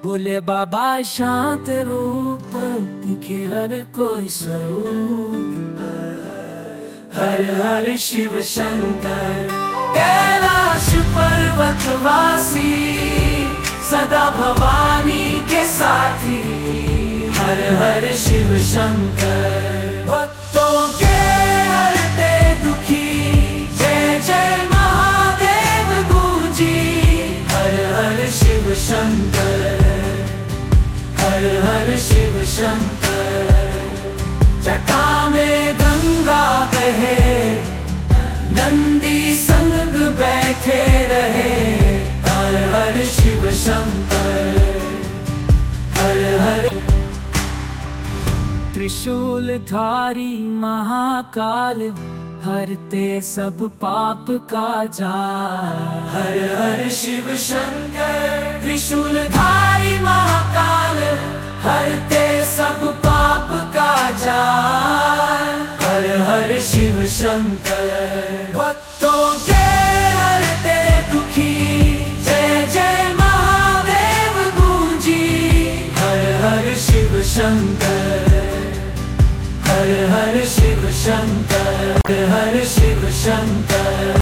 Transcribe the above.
भोले बाबा शांत रूप दिखे हर कोई स्वरूप। हर हर शिव शंकर कैलाश पर्वत वासी, सदा भवानी के साथी। हर हर शिव शंकर भक्तों के हरते दुखी, जय जय महादेव गूंजी। हर हर शिव शंकर, हर हर शिव शंकर। जटा में गंगा बहे, नंदी संग बैठे रहे। हर हर शिव शंकर, हर हर। त्रिशूल धारी महाकाल, हरते सब पाप का जाल। हर हर शिव शंकर त्रिशूल धारी महाकाल, हरते सब पाप का जाल। हर हर शिव शंकर भक्तों के हरते दुखी, जय जय महादेव गूंजी। हर हर शिव शंकर, हर हर शिव शंकर, हर हर शिव शंकर।